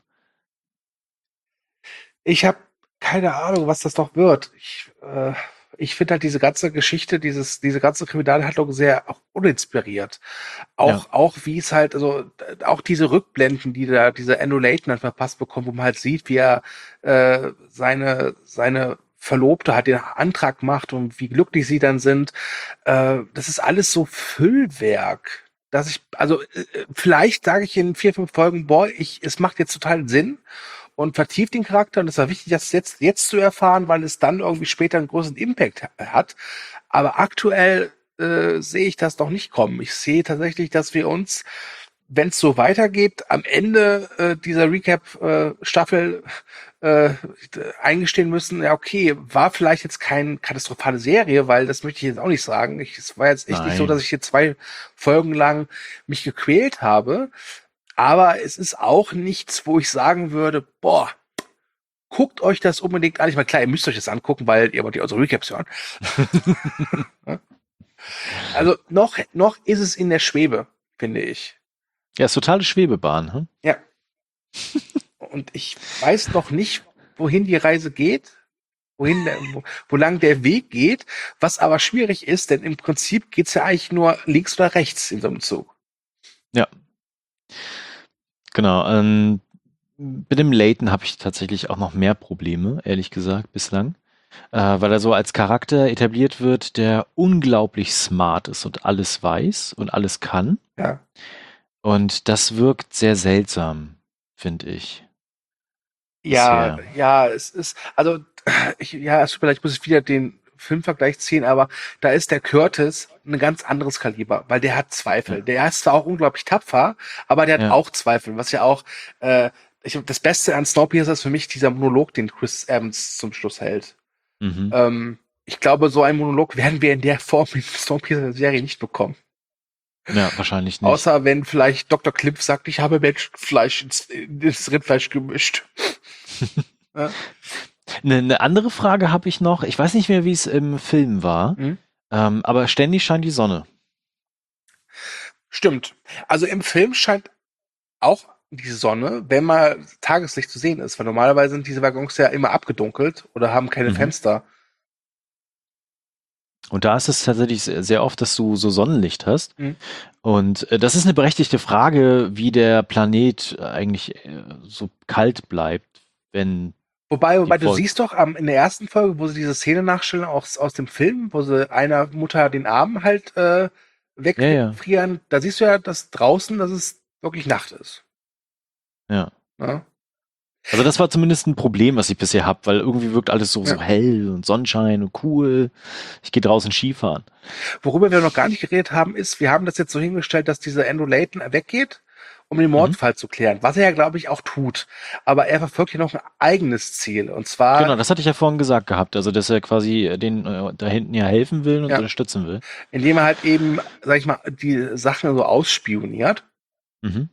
Ich habe keine Ahnung, was das doch wird. Ich finde halt diese ganze Geschichte, diese ganze Kriminalhandlung sehr auch uninspiriert. Auch wie es halt, also auch diese Rückblenden, die da dieser Andrew Layton dann verpasst bekommt, wo man halt sieht, wie er seine Verlobte halt den Antrag macht und wie glücklich sie dann sind. Das ist alles so Füllwerk, dass vielleicht sage ich in 4, 5 Folgen, es macht jetzt total Sinn und vertieft den Charakter, und es war wichtig, das jetzt zu erfahren, weil es dann irgendwie später einen großen Impact hat. Aber aktuell sehe ich das doch nicht kommen. Ich sehe tatsächlich, dass wir uns, wenn es so weitergeht, am Ende dieser Recap-Staffel eingestehen müssen, ja okay, war vielleicht jetzt keine katastrophale Serie, weil das möchte ich jetzt auch nicht sagen. Es war jetzt echt nicht so, dass ich hier 2 Folgen lang mich gequält habe. Aber es ist auch nichts, wo ich sagen würde, boah, guckt euch das unbedingt an. Ich meine, klar, ihr müsst euch das angucken, weil ihr wollt ja unsere Recaps hören. Also noch ist es in der Schwebe, finde ich. Ja, ist totale Schwebebahn. Hm? Ja. Und ich weiß noch nicht, wohin die Reise geht, wo lang der Weg geht, was aber schwierig ist, denn im Prinzip geht's ja eigentlich nur links oder rechts in so einem Zug. Ja. Genau, mit dem Layton habe ich tatsächlich auch noch mehr Probleme, ehrlich gesagt, bislang. Weil er so als Charakter etabliert wird, der unglaublich smart ist und alles weiß und alles kann. Ja. Und das wirkt sehr seltsam, finde ich. Ja, es ist, also, vielleicht muss ich wieder den Filmvergleich ziehen, aber da ist der Curtis ein ganz anderes Kaliber, weil der hat Zweifel. Ja. Der ist zwar auch unglaublich tapfer, aber der hat auch Zweifel, was ja auch, das Beste an Snowpiercer ist für mich dieser Monolog, den Chris Evans zum Schluss hält. Ich glaube, so einen Monolog werden wir in der Form in Snowpiercer-Serie nicht bekommen. Ja, wahrscheinlich nicht. Außer wenn vielleicht Dr. Klimpf sagt, ich habe Menschenfleisch ins Rindfleisch gemischt. Ja. Eine andere Frage habe ich noch. Ich weiß nicht mehr, wie es im Film war, aber ständig scheint die Sonne. Stimmt. Also im Film scheint auch die Sonne, wenn mal Tageslicht zu sehen ist, weil normalerweise sind diese Waggons ja immer abgedunkelt oder haben keine Fenster. Und da ist es tatsächlich sehr oft, dass du so Sonnenlicht hast. Und das ist eine berechtigte Frage, wie der Planet eigentlich so kalt bleibt, wenn Wobei Die du siehst doch in der ersten Folge, wo sie diese Szene nachstellen aus dem Film, wo sie einer Mutter den Arm halt Ja, ja, wegfrieren, da siehst du ja, dass draußen, dass es wirklich Nacht ist. ja. Ja? Also das war zumindest ein Problem, was ich bisher habe, weil irgendwie wirkt alles so Ja. hell und Sonnenschein und cool. Ich gehe draußen Skifahren. Worüber wir noch gar nicht geredet haben, ist, wir haben das jetzt so hingestellt, dass dieser Andrew Layton weggeht, um den Mordfall zu klären, was er ja, glaube ich, auch tut. Aber er verfolgt ja noch ein eigenes Ziel, und zwar, Genau, das hatte ich ja vorhin gesagt gehabt, also dass er quasi den da hinten ja helfen will und ja, unterstützen will. indem er halt eben, sag ich mal, die Sachen so ausspioniert. Mhm.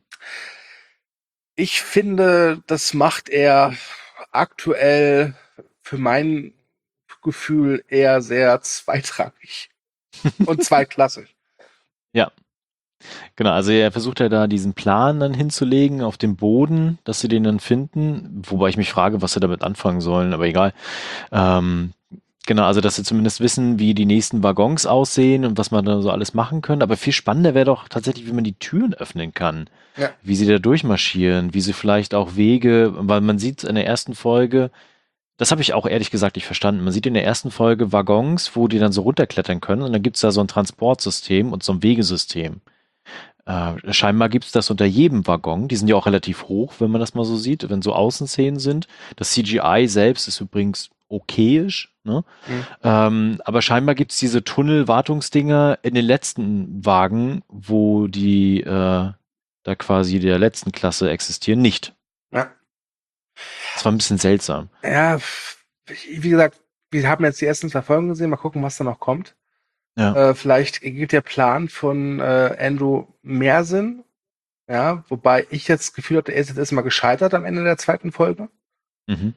Ich finde, das macht er aktuell für mein Gefühl eher sehr zweitrangig und zweitklassig. Ja, genau, also er versucht ja da diesen Plan dann hinzulegen auf dem Boden, dass sie den dann finden, wobei ich mich frage, was sie damit anfangen sollen, aber egal. Ähm, genau, also dass sie zumindest wissen, wie die nächsten Waggons aussehen und was man da so alles machen können, aber viel spannender wäre doch tatsächlich, wie man die Türen öffnen kann, Ja. wie sie da durchmarschieren, wie sie vielleicht auch Wege, weil man sieht in der ersten Folge, das habe ich auch ehrlich gesagt nicht verstanden. Man sieht in der ersten Folge Waggons, wo die dann so runterklettern können und dann gibt's da so ein Transportsystem und so ein Wegesystem. Scheinbar gibt's das unter jedem Waggon. Die sind ja auch relativ hoch, wenn man das mal so sieht, wenn so Außenszenen sind. Das CGI selbst ist übrigens okayisch, ne? Aber scheinbar gibt's diese Tunnelwartungsdinger in den letzten Wagen, wo die da quasi der letzten Klasse existieren, nicht. Ja. Das war ein bisschen seltsam. Ja, wie gesagt, wir haben jetzt die ersten 2 Folgen gesehen, mal gucken, was da noch kommt. Ja. Vielleicht gibt der Plan von Andrew mehr Sinn. Ja, wobei ich jetzt das Gefühl hatte, er ist jetzt erstmal gescheitert am Ende der 2. Folge. Mhm.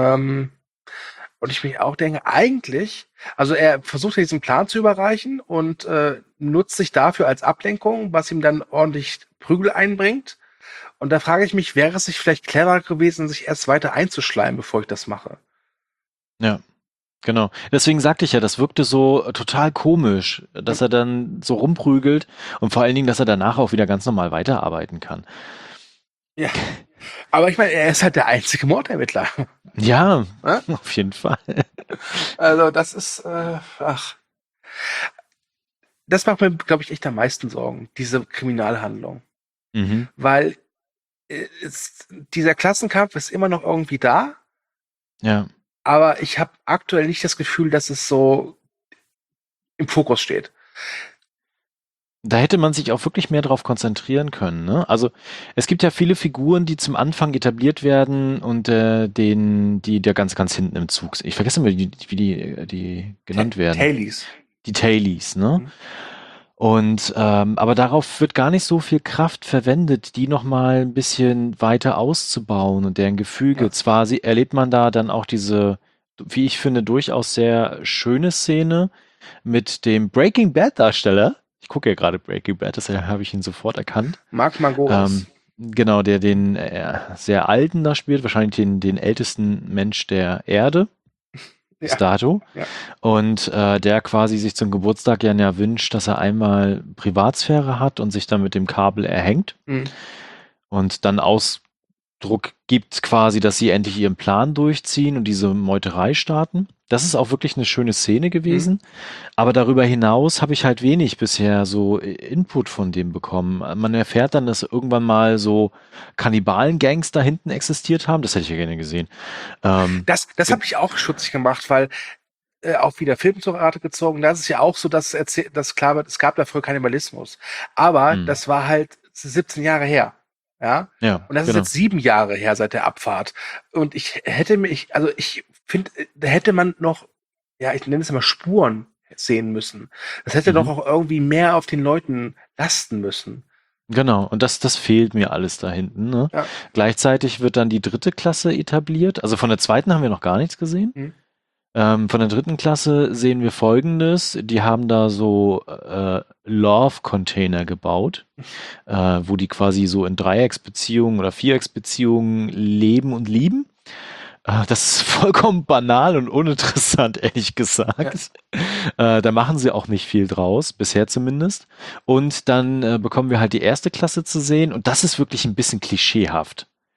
Und ich mich auch denke, eigentlich, also er versucht ja diesen Plan zu überreichen und nutzt sich dafür als Ablenkung, was ihm dann ordentlich Prügel einbringt. Und da frage ich mich, wäre es nicht vielleicht clever gewesen, sich erst weiter einzuschleimen, bevor ich das mache? Ja, genau. Deswegen sagte ich ja, das wirkte so total komisch, dass er dann so rumprügelt und vor allen Dingen, dass er danach auch wieder ganz normal weiterarbeiten kann. Ja. Aber ich meine, er ist halt der einzige Mordermittler. Ja, Ja? auf jeden Fall. Also das ist, das macht mir, glaube ich, echt am meisten Sorgen, diese Kriminalhandlung. Mhm. Weil dieser Klassenkampf ist immer noch irgendwie da, Ja. aber ich habe aktuell nicht das Gefühl, dass es so im Fokus steht. Da hätte man sich auch wirklich mehr drauf konzentrieren können, ne? Also es gibt ja viele Figuren, die zum Anfang etabliert werden und die da ganz, ganz hinten im Zug sind. Ich vergesse immer, wie die genannt werden. Tailies. Die Tailies, ne? Mhm. Und aber darauf wird gar nicht so viel Kraft verwendet, die noch mal ein bisschen weiter auszubauen und deren Gefüge. Ja. Zwar erlebt man da dann auch diese, wie ich finde, durchaus sehr schöne Szene mit dem Breaking Bad Darsteller. Ich gucke ja gerade Breaking Bad, deshalb habe ich ihn sofort erkannt. Mark Margolis. Genau, der den sehr alten da spielt, wahrscheinlich den ältesten Mensch der Erde bis Ja. dato. Ja. Und der quasi sich zum Geburtstag ja wünscht, dass er einmal Privatsphäre hat und sich dann mit dem Kabel erhängt Mhm. und dann Ausdruck gibt quasi, dass sie endlich ihren Plan durchziehen und diese Meuterei starten. Das ist auch wirklich eine schöne Szene gewesen. Aber darüber hinaus habe ich halt wenig bisher so Input von dem bekommen. Man erfährt dann, dass irgendwann mal so Kannibalen-Gangs da hinten existiert haben. Das hätte ich ja gerne gesehen. Das habe ich auch schutzig gemacht, weil auch wieder Film zur Rate gezogen. Das ist ja auch so, dass klar wird, es gab da früher Kannibalismus. Aber das war halt 17 Jahre her. Ja. Ja, Und das ist genau. jetzt 7 Jahre her seit der Abfahrt. Und ich finde, da hätte man noch, ja, ich nenne es mal Spuren sehen müssen. Das hätte doch auch irgendwie mehr auf den Leuten lasten müssen. Genau, und das fehlt mir alles da hinten. Ne? Ja. Gleichzeitig wird dann die 3. Klasse etabliert. Also von der 2. haben wir noch gar nichts gesehen. Von der 3. Klasse sehen wir Folgendes. Die haben da so Love-Container gebaut, wo die quasi so in Dreiecksbeziehungen oder Vierecksbeziehungen leben und lieben. Das ist vollkommen banal und uninteressant, ehrlich gesagt. Da machen sie auch nicht viel draus, bisher zumindest. Und dann bekommen wir halt die 1. Klasse zu sehen und das ist wirklich ein bisschen klischeehaft.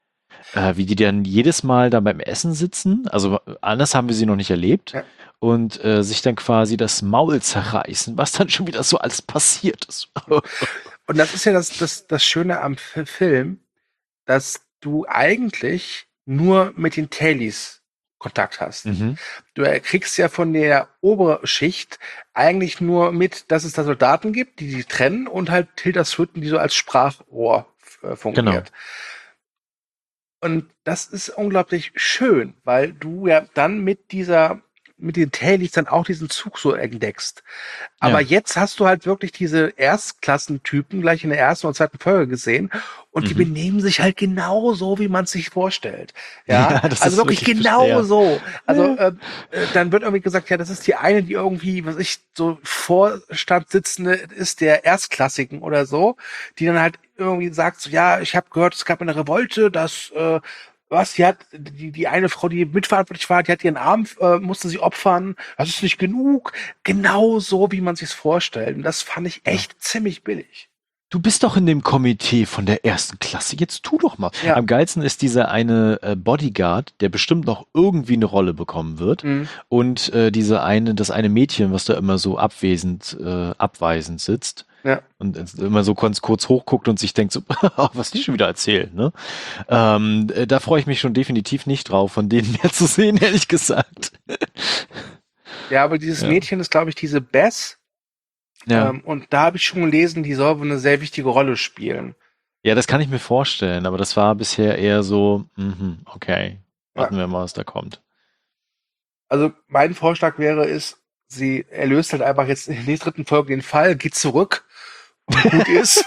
wie die dann jedes Mal da beim Essen sitzen, also anders haben wir sie noch nicht erlebt, Ja. und sich dann quasi das Maul zerreißen, was dann schon wieder so alles passiert ist. Und das ist ja das Schöne am Film, dass du eigentlich nur mit den Tailies Kontakt hast. Mhm. Du kriegst ja von der Oberschicht eigentlich nur mit, dass es da Soldaten gibt, die trennen und halt Tilda Swinton, die so als Sprachrohr fungiert. Und das ist unglaublich schön, weil du ja dann mit den Tailies dann auch diesen Zug so entdeckst. Aber Ja. jetzt hast du halt wirklich diese Erstklassentypen gleich in der ersten und zweiten Folge gesehen und die Mhm. benehmen sich halt genau so, wie man es sich vorstellt. Ja, Ja, das also ist wirklich wirklich genau schwer. so. Also dann wird irgendwie gesagt, ja, das ist die eine, die irgendwie, was ich, so Vorstandssitzende ist der Erstklassigen oder so, die dann halt irgendwie sagt, so, ja, ich habe gehört, es gab eine Revolte, dass die hat, die eine Frau, die mitverantwortlich war, die hat ihren Arm, musste sie opfern. Das ist nicht genug. Genau so, wie man sich's vorstellt. Und das fand ich echt ziemlich billig. Du bist doch in dem Komitee von der ersten Klasse. Jetzt tu doch mal. Ja. Am geilsten ist dieser eine Bodyguard, der bestimmt noch irgendwie eine Rolle bekommen wird. Mhm. Und das eine Mädchen, was da immer so abweisend sitzt. Ja. Und immer so kurz hochguckt und sich denkt so, was die schon wieder erzählen, ne? Da freue ich mich schon definitiv nicht drauf, von denen mehr zu sehen, ehrlich gesagt. Ja, aber dieses Ja. Mädchen ist, glaube ich, diese Bess. Ja. Und da habe ich schon gelesen, die soll wohl eine sehr wichtige Rolle spielen. Ja, das kann ich mir vorstellen, aber das war bisher eher so, okay, warten wir mal, was da kommt. Also mein Vorschlag er löst halt einfach jetzt in der dritten Folge den Fall, geht zurück und gut ist.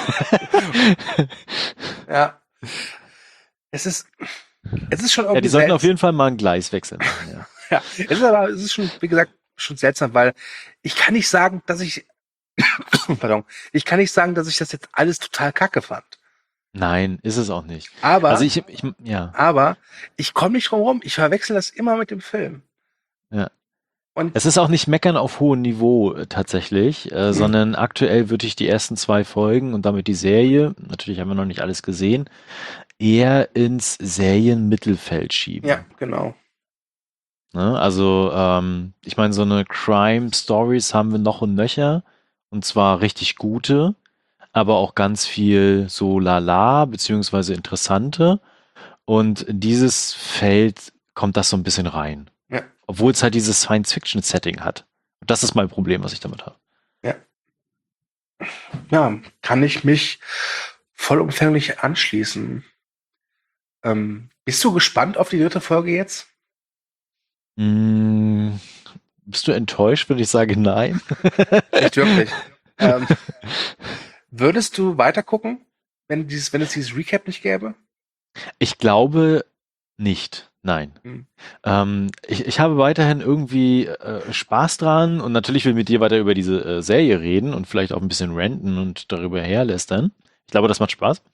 Ja. Es ist schon irgendwie Ja, die sollten seltsam. auf jeden Fall mal einen Gleiswechsel machen, ja. Ja, es ist schon, wie gesagt, schon seltsam, weil ich kann nicht sagen, dass ich dass ich das jetzt alles total kacke fand. Nein, ist es auch nicht. Aber, Also ja. aber ich komme nicht drum rum. Ich verwechsel das immer mit dem Film. Ja. Und Es ist auch nicht Meckern auf hohem Niveau tatsächlich, sondern aktuell würde ich die ersten 2 Folgen und damit die Serie, natürlich haben wir noch nicht alles gesehen, eher ins Serienmittelfeld schieben. ja, genau. Ne? Also, ich meine, so eine Crime-Stories haben wir noch und nöcher, und zwar richtig gute, aber auch ganz viel so lala, beziehungsweise interessante. Und in dieses Feld kommt das so ein bisschen rein. Ja. Obwohl es halt dieses Science-Fiction-Setting hat. Und das ist mein Problem, was ich damit habe. Ja. Ja, kann ich mich vollumfänglich anschließen. Bist du gespannt auf die dritte Folge jetzt? Bist du enttäuscht, wenn ich sage nein? Nicht wirklich. Würdest du weiter gucken, wenn es dieses Recap nicht gäbe? Ich glaube nicht. Nein. Ich habe weiterhin irgendwie Spaß dran und natürlich will ich mit dir weiter über diese Serie reden und vielleicht auch ein bisschen ranten und darüber herlästern. Ich glaube, das macht Spaß.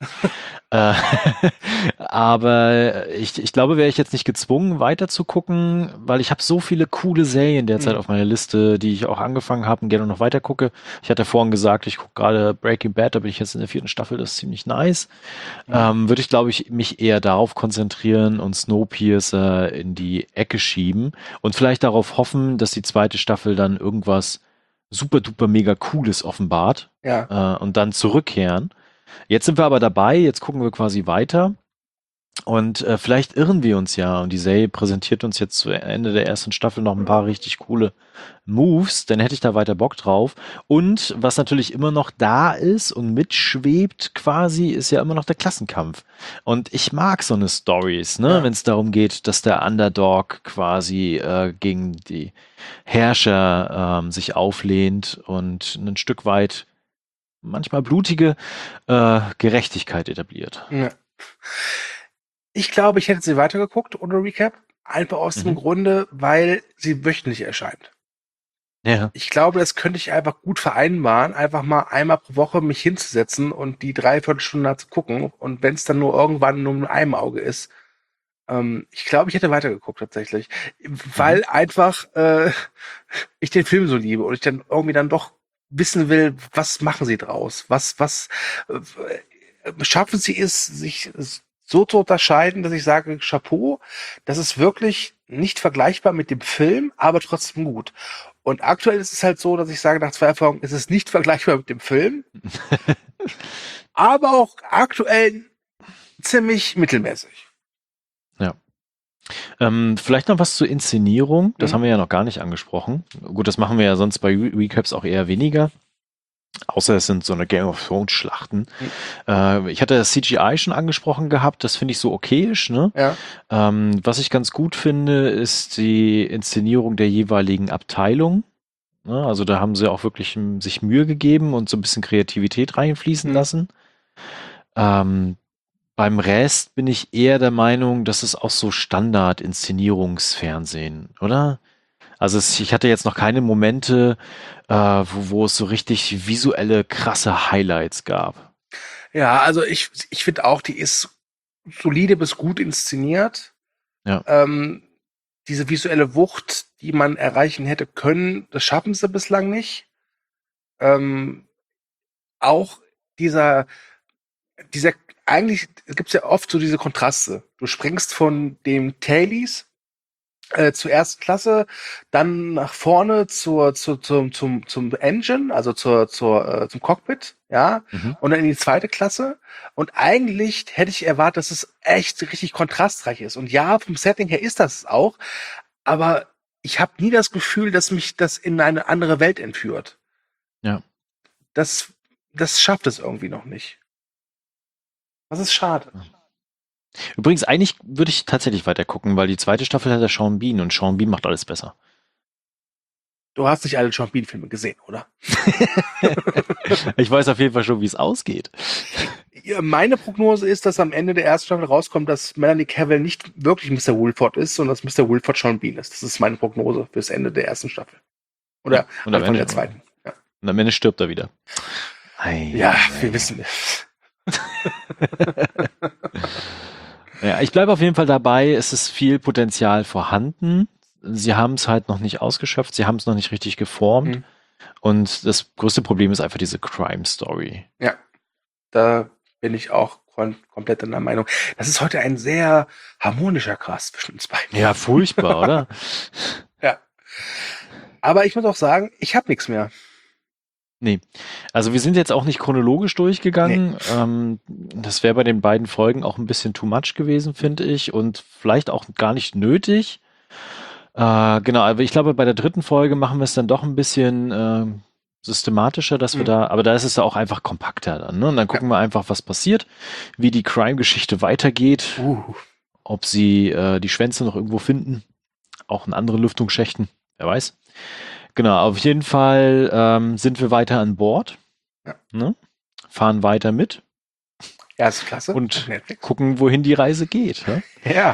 Aber ich glaube, wäre ich jetzt nicht gezwungen, weiter zu gucken, weil ich habe so viele coole Serien derzeit auf meiner Liste, die ich auch angefangen habe und gerne noch weiter gucke. Ich hatte vorhin gesagt, ich gucke gerade Breaking Bad, da bin ich jetzt in der 4. Staffel, das ist ziemlich nice. Würde ich, glaube ich, mich eher darauf konzentrieren und Snowpiercer in die Ecke schieben und vielleicht darauf hoffen, dass die 2. Staffel dann irgendwas super duper mega Cooles offenbart und dann zurückkehren. Jetzt sind wir aber dabei, jetzt gucken wir quasi weiter und vielleicht irren wir uns ja und die Serie präsentiert uns jetzt zu Ende der 1. Staffel noch ein paar richtig coole Moves, dann hätte ich da weiter Bock drauf. Und was natürlich immer noch da ist und mitschwebt quasi, ist ja immer noch der Klassenkampf. Und ich mag so eine Stories, ne, wenn es darum geht, dass der Underdog quasi gegen die Herrscher sich auflehnt und ein Stück weit manchmal blutige Gerechtigkeit etabliert. Ja. Ich glaube, ich hätte sie weitergeguckt ohne Recap. Einfach aus dem Grunde, weil sie wöchentlich erscheint. Ja. Ich glaube, das könnte ich einfach gut vereinbaren, einfach mal einmal pro Woche mich hinzusetzen und die 3/4 Stunde zu gucken. Und wenn es dann nur irgendwann nur mit einem Auge ist. Ich glaube, ich hätte weitergeguckt tatsächlich. Weil einfach ich den Film so liebe und ich dann irgendwie dann doch wissen will, was machen sie draus? Was schaffen sie es, sich so zu unterscheiden, dass ich sage, Chapeau, das ist wirklich nicht vergleichbar mit dem Film, aber trotzdem gut. Und aktuell ist es halt so, dass ich sage, nach 2 Folgen ist es nicht vergleichbar mit dem Film, aber auch aktuell ziemlich mittelmäßig. Ja. Vielleicht noch was zur Inszenierung. Das Mhm. haben wir ja noch gar nicht angesprochen. Gut, das machen wir ja sonst bei Recaps auch eher weniger. Außer es sind so eine Game of Thrones Schlachten. Ich hatte das CGI schon angesprochen gehabt. Das finde ich so okayisch, ne? Ja. Was ich ganz gut finde, ist die Inszenierung der jeweiligen Abteilung. Ne? Also da haben sie auch wirklich sich Mühe gegeben und so ein bisschen Kreativität reinfließen lassen. Beim Rest bin ich eher der Meinung, das ist auch so Standard-Inszenierungsfernsehen, oder? Also ich hatte jetzt noch keine Momente, wo es so richtig visuelle, krasse Highlights gab. Ja, also ich finde auch, die ist solide bis gut inszeniert. Ja. Diese visuelle Wucht, die man erreichen hätte können, das schaffen sie bislang nicht. Auch eigentlich gibt's ja oft so diese Kontraste. Du springst von dem Tailies zur ersten Klasse, dann nach vorne zum Engine, also zum Cockpit, ja, und dann in die zweite Klasse. Und eigentlich hätte ich erwartet, dass es echt richtig kontrastreich ist. Und ja, vom Setting her ist das auch, aber ich habe nie das Gefühl, dass mich das in eine andere Welt entführt. Ja. Das schafft es irgendwie noch nicht. Das ist schade. Übrigens, eigentlich würde ich tatsächlich weiter gucken, weil die zweite Staffel hat ja Sean Bean und Sean Bean macht alles besser. Du hast nicht alle Sean Bean-Filme gesehen, oder? Ich weiß auf jeden Fall schon, wie es ausgeht. Ja, meine Prognose ist, dass am Ende der ersten Staffel rauskommt, dass Melanie Cavill nicht wirklich Mr. Woolford ist, sondern dass Mr. Woolford Sean Bean ist. Das ist meine Prognose fürs Ende der ersten Staffel. Oder und am Anfang Ende der zweiten. Ja, Und am Ende stirbt er wieder. wir wissen es. Ja, ich bleibe auf jeden Fall dabei. Es ist viel Potenzial vorhanden. Sie haben es halt noch nicht ausgeschöpft. Sie haben es noch nicht richtig geformt. Und das größte Problem ist einfach diese Crime-Story. Ja, da bin ich auch komplett in der Meinung. Das ist heute ein sehr harmonischer Cast zwischen uns beiden. Ja, furchtbar, oder? Ja. Aber ich muss auch sagen, ich habe nichts mehr. Nee. Also wir sind jetzt auch nicht chronologisch durchgegangen. Das wäre bei den beiden Folgen auch ein bisschen too much gewesen, finde ich. Und vielleicht auch gar nicht nötig. Genau, aber ich glaube, bei der dritten Folge machen wir es dann doch ein bisschen systematischer, dass wir aber da ist es ja auch einfach kompakter dann. Ne? Und dann gucken wir einfach, was passiert, wie die Crime-Geschichte weitergeht, ob sie die Schwänze noch irgendwo finden, auch in anderen Lüftungsschächten, wer weiß. Genau, auf jeden Fall sind wir weiter an Bord, ne? Fahren weiter mit. Erste Klasse. Und gucken, wohin die Reise geht. Ne? Ja.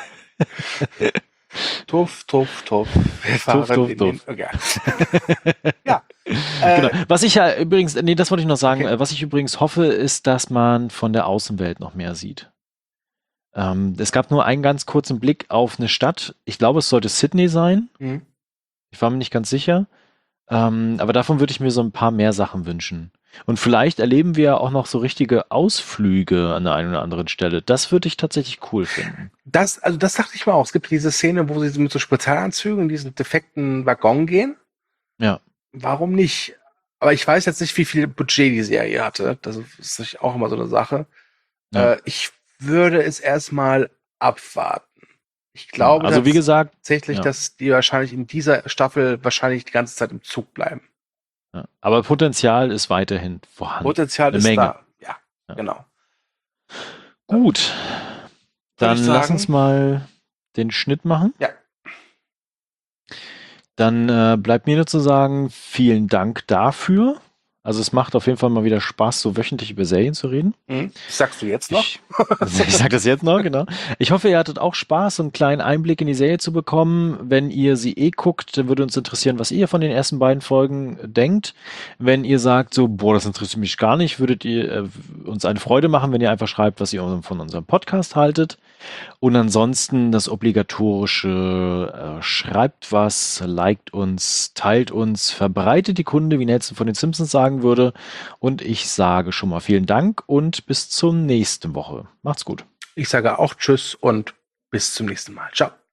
Tuff. Wir fahren in den... Okay. Ja. Genau. Was ich ja übrigens, das wollte ich noch sagen, was ich übrigens hoffe, ist, dass man von der Außenwelt noch mehr sieht. Es gab nur einen ganz kurzen Blick auf eine Stadt. Ich glaube, es sollte Sydney sein. Ich war mir nicht ganz sicher. Aber davon würde ich mir so ein paar mehr Sachen wünschen. Und vielleicht erleben wir auch noch so richtige Ausflüge an der einen oder anderen Stelle. Das würde ich tatsächlich cool finden. Das dachte ich mir auch. Es gibt diese Szene, wo sie mit so Spezialanzügen in diesen defekten Waggon gehen. Ja. Warum nicht? Aber ich weiß jetzt nicht, wie viel Budget die Serie hatte. Das ist auch immer so eine Sache. Ja. Ich würde es erstmal abwarten. Ich glaube, also wie gesagt, tatsächlich, dass die wahrscheinlich in dieser Staffel wahrscheinlich die ganze Zeit im Zug bleiben. Ja. Aber Potenzial ist weiterhin vorhanden. Potenzial ist da. Ja, genau. Gut. Dann lass uns mal den Schnitt machen. Ja. Dann bleibt mir nur zu sagen, vielen Dank dafür. Also es macht auf jeden Fall mal wieder Spaß, so wöchentlich über Serien zu reden. Das sagst du jetzt noch? Ich sag das jetzt noch, genau. Ich hoffe, ihr hattet auch Spaß, so einen kleinen Einblick in die Serie zu bekommen. Wenn ihr sie guckt, dann würde uns interessieren, was ihr von den ersten beiden Folgen denkt. Wenn ihr sagt, so, boah, das interessiert mich gar nicht, würdet ihr uns eine Freude machen, wenn ihr einfach schreibt, was ihr von unserem Podcast haltet. Und ansonsten das obligatorische, schreibt was, liked uns, teilt uns, verbreitet die Kunde, wie Nelson von den Simpsons sagen würde. Und ich sage schon mal vielen Dank und bis zur nächsten Woche. Macht's gut. Ich sage auch Tschüss und bis zum nächsten Mal. Ciao.